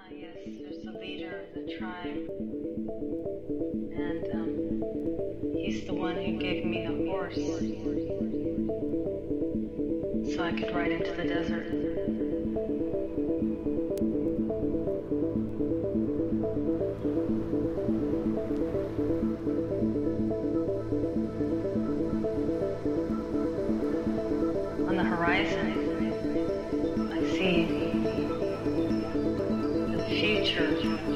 Yes, there's the leader of the tribe, and he's the one who gave me the horse so I could ride into the desert. On the horizon, I see the future